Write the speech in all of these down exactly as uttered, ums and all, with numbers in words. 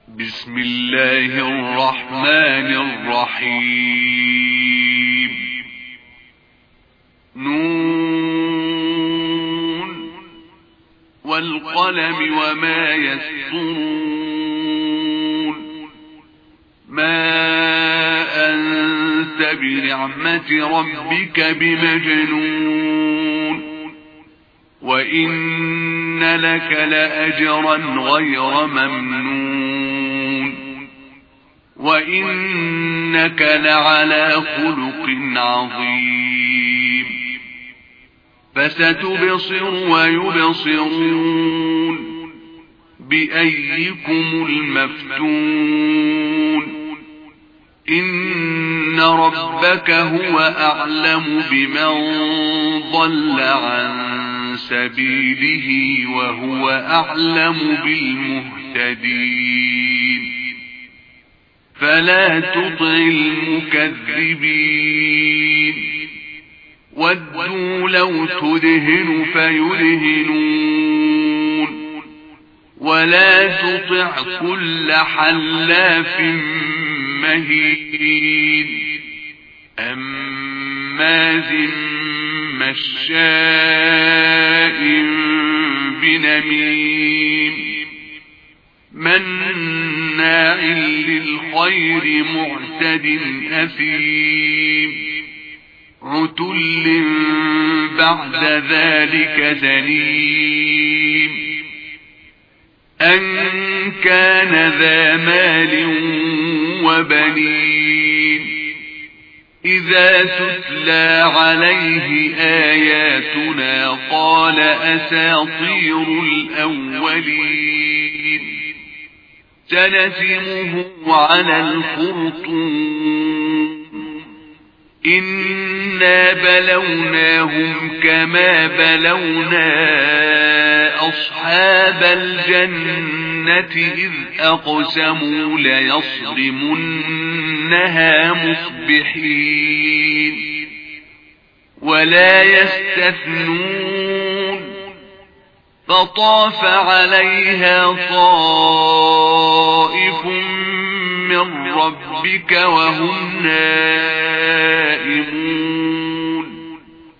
بسم الله الرحمن الرحيم. نون والقلم وما يسطرون. ما أنت بنعمة ربك بمجنون. وإن لك لأجرا غير ممنون. وإنك لعلى خلق عظيم. فستبصر ويبصرون بأيكم المفتون. إن ربك هو أعلم بمن ضل عن سبيله وهو أعلم بالمهتدين. فلا تطع المكذبين. ودوا لو تدهن فيدهنون. ولا تطع كل حلاف مهين هماز مشاء بنميم مناع للخير معتد أثيم عتل بعد ذلك زنيم أن كان ذا مال وبنين إذا تتلى عليه آياتنا قال أساطير الأولين. سنسمه على الخرطوم. إنا بلوناهم كما بلونا أصحاب الجنة إذ أقسموا ليصرمنها مصبحين ولا يستثنون. فطاف عليها طائف من ربك وهم نائمون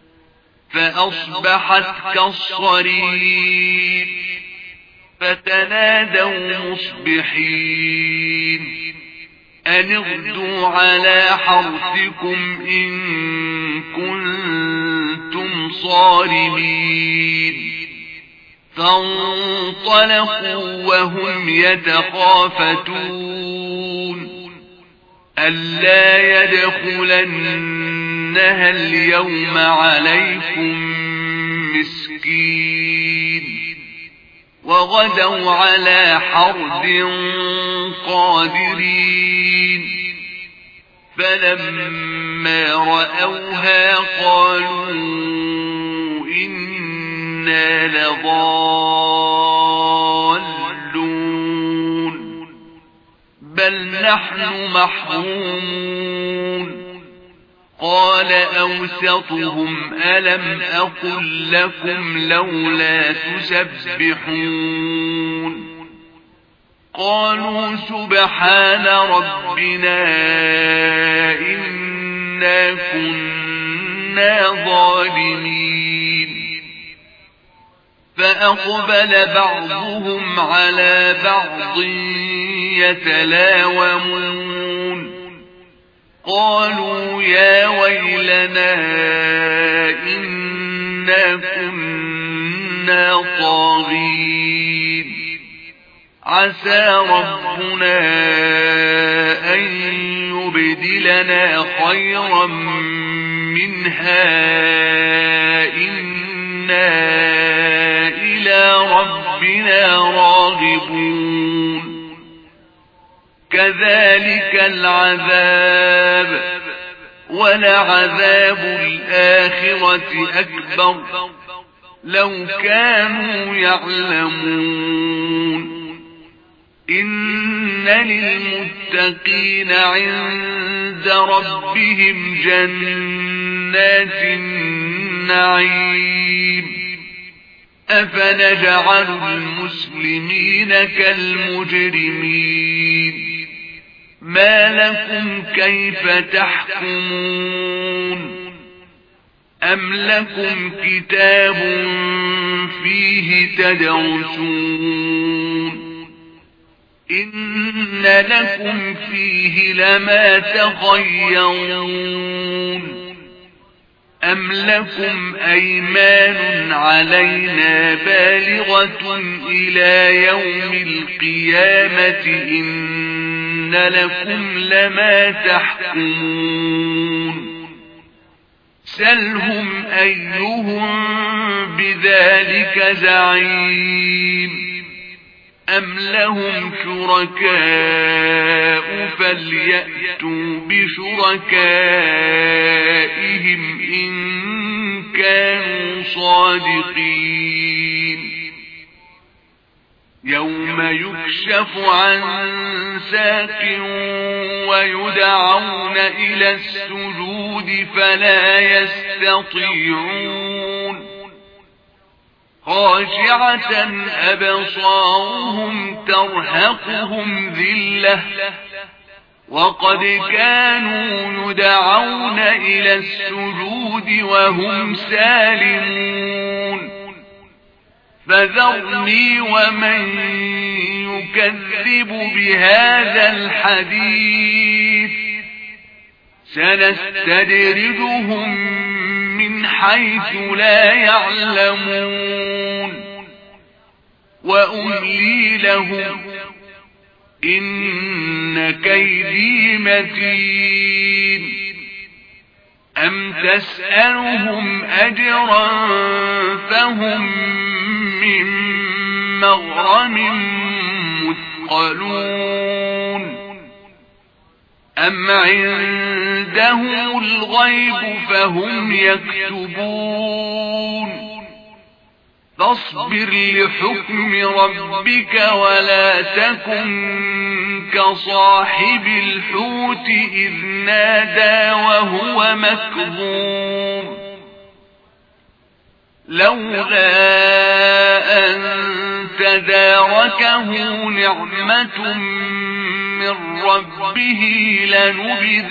فأصبحت كالصريم. فتنادوا مصبحين أن اغدوا على حرثكم إن كنتم صارمين. فانطلقوا وهم يتخافتون ألا يدخلنها اليوم عليكم مسكين. وغدوا على حرد قادرين. فلما رأوها قالوا إنا لضالون بل نحن محرومون. قال أوسطهم ألم أقل لكم لولا تسبحون. قالوا سبحان ربنا إنا كنا ظالمين. فأقبل بعضهم على بعض يتلاومون. قالوا يا ويلنا إنا كنا طاغين. عسى ربنا أن يبدلنا خيرا منها إنا إلى ربنا راغبون. كذلك العذاب ولعذاب الآخرة أكبر لو كانوا يعلمون. إن للمتقين عند ربهم جنات النعيم. أفنجعل المسلمين كالمجرمين لكم كيف تحكمون أم لكم كتاب فيه تدرسون إن لكم فيه لما تخيرون أم لكم أيمان علينا بالغة إلى يوم القيامة إن لكم لما تحكمون سلهم أيهم بذلك زعيم أم لهم شركاء فليأتوا بشركائهم إن كانوا صادقين يوم يكشف عن ساق ويدعون إلى السجود فلا يستطيعون خاشعة أبصارهم ترهقهم ذلة وقد كانوا يدعون إلى السجود وهم سالمون فذرني ومن يكذب بهذا الحديث سنستدرجهم من حيث لا يعلمون وأملي لهم إن كيدي متين أم تسألهم أجرا فهم من مغرم مثقلون أم عندهم الغيب فهم يكتبون فاصبر لحكم ربك ولا تكن كصاحب الحوت إذ نادى وهو مكظوم لولا أن تداركه نعمة من ربه لنبذ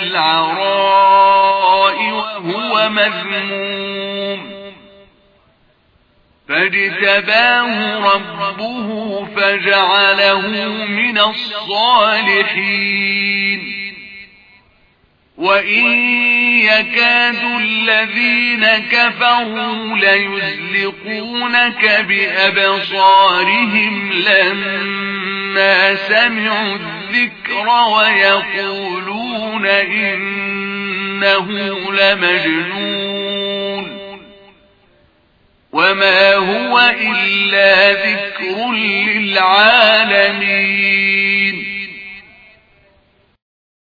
بالعراء وهو مذموم فاجتباه ربه فجعله من الصالحين وإن يكاد الذين كفروا ليزلقونك بأبصارهم لما سمعوا الذكر ويقولون إنه لمجنون وما هو إلا ذكر للعالمين